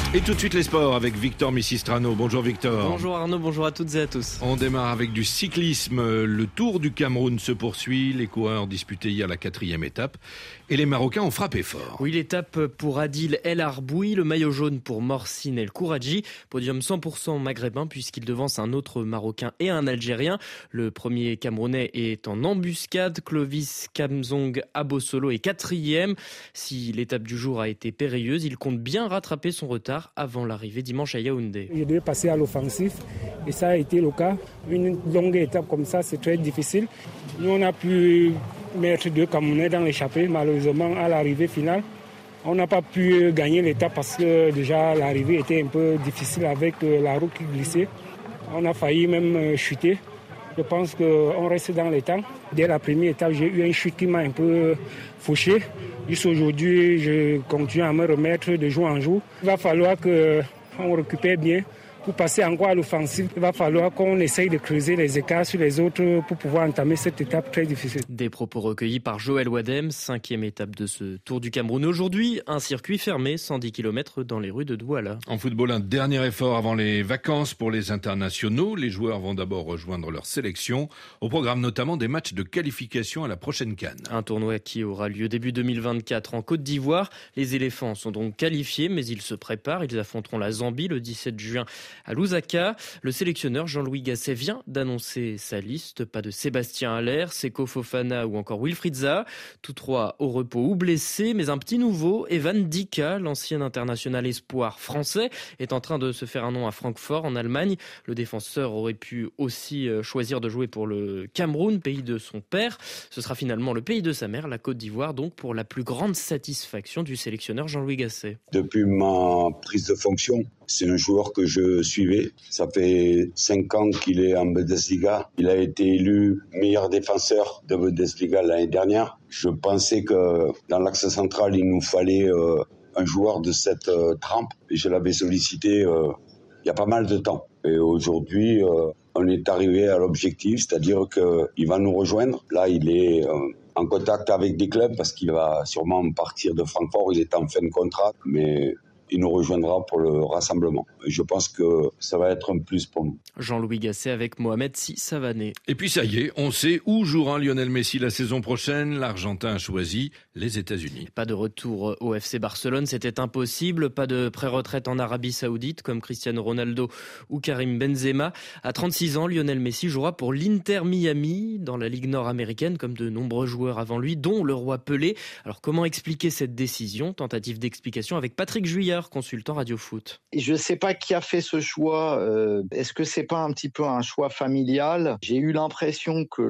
Et tout de suite les sports avec Victor Missistrano. Bonjour Victor. Bonjour Arnaud, bonjour à toutes et à tous. On démarre avec du cyclisme. Le Tour du Cameroun se poursuit. Les coureurs disputaient hier la 4e étape. Et les Marocains ont frappé fort. Oui, l'étape pour Adil El Arboui, le maillot jaune pour Morsin El Kouradji. Podium 100% maghrébin puisqu'il devance un autre Marocain et un Algérien. Le premier Camerounais est en embuscade. Clovis Kamzong Abosolo est 4e. Si l'étape du jour a été périlleuse, il compte bien rattraper son retard avant l'arrivée dimanche à Yaoundé. Je devais passer à l'offensif et ça a été le cas. Une longue étape comme ça, c'est très difficile. Nous, on a pu mettre 2 Camerounais dans l'échappée. Malheureusement, à l'arrivée finale, on n'a pas pu gagner l'étape parce que déjà l'arrivée était un peu difficile avec la route qui glissait. On a failli même chuter. Je pense qu'on reste dans les temps. Dès la première étape, j'ai eu une chute qui m'a un peu fauché. Jusqu'aujourd'hui, je continue à me remettre de jour en jour. Il va falloir qu'on récupère bien. Pour passer encore à l'offensive, il va falloir qu'on essaye de creuser les écarts sur les autres pour pouvoir entamer cette étape très difficile. Des propos recueillis par Joël Wadem, 5e étape de ce Tour du Cameroun. Aujourd'hui, un circuit fermé, 110 km dans les rues de Douala. En football, un dernier effort avant les vacances pour les internationaux. Les joueurs vont d'abord rejoindre leur sélection. Au programme notamment des matchs de qualification à la prochaine CAN. Un tournoi qui aura lieu début 2024 en Côte d'Ivoire. Les éléphants sont donc qualifiés, mais ils se préparent. Ils affronteront la Zambie le 17 juin à Lusaka. Le sélectionneur Jean-Louis Gasset vient d'annoncer sa liste. Pas de Sébastien Haller, Seko Fofana ou encore Wilfried Zaha. Tous 3 au repos ou blessés, mais un petit nouveau, Evan Dika, l'ancien international espoir français, est en train de se faire un nom à Francfort en Allemagne. Le défenseur aurait pu aussi choisir de jouer pour le Cameroun, pays de son père. Ce sera finalement le pays de sa mère, la Côte d'Ivoire, donc pour la plus grande satisfaction du sélectionneur Jean-Louis Gasset. Depuis ma prise de fonction, c'est un joueur que je suivais. Ça fait 5 ans qu'il est en Bundesliga. Il a été élu meilleur défenseur de Bundesliga l'année dernière. Je pensais que dans l'axe central, il nous fallait un joueur de cette trempe. Et je l'avais sollicité il y a pas mal de temps. Et aujourd'hui, on est arrivé à l'objectif, c'est-à-dire qu'il va nous rejoindre. Là, il est en contact avec des clubs parce qu'il va sûrement partir de Francfort. Il est en fin de contrat, mais il nous rejoindra pour le rassemblement. Je pense que ça va être un plus pour nous. Jean-Louis Gasset avec Mohamed Si Savané. Et puis ça y est, on sait où jouera Lionel Messi la saison prochaine. L'Argentin a choisi les États-Unis. Pas de retour au FC Barcelone, c'était impossible. Pas de pré-retraite en Arabie Saoudite comme Cristiano Ronaldo ou Karim Benzema. À 36 ans, Lionel Messi jouera pour l'Inter Miami dans la Ligue nord-américaine comme de nombreux joueurs avant lui, dont le roi Pelé. Alors comment expliquer cette décision ? Tentative d'explication avec Patrick Juillard, consultant Radio Foot. Je ne sais pas qui a fait ce choix. Est-ce que c'est pas un petit peu un choix familial ? J'ai eu l'impression que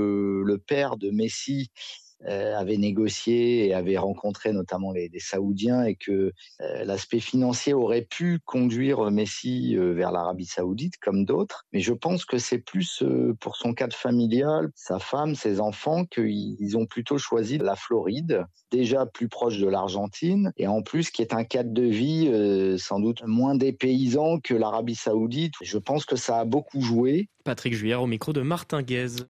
le père de Messi avait négocié et avait rencontré notamment les Saoudiens et que l'aspect financier aurait pu conduire Messi vers l'Arabie Saoudite comme d'autres. Mais je pense que c'est plus pour son cadre familial, sa femme, ses enfants, qu'ils ont plutôt choisi la Floride, déjà plus proche de l'Argentine et en plus qui est un cadre de vie sans doute moins dépaysant que l'Arabie Saoudite. Je pense que ça a beaucoup joué. Patrick Juillard au micro de Martin Guez.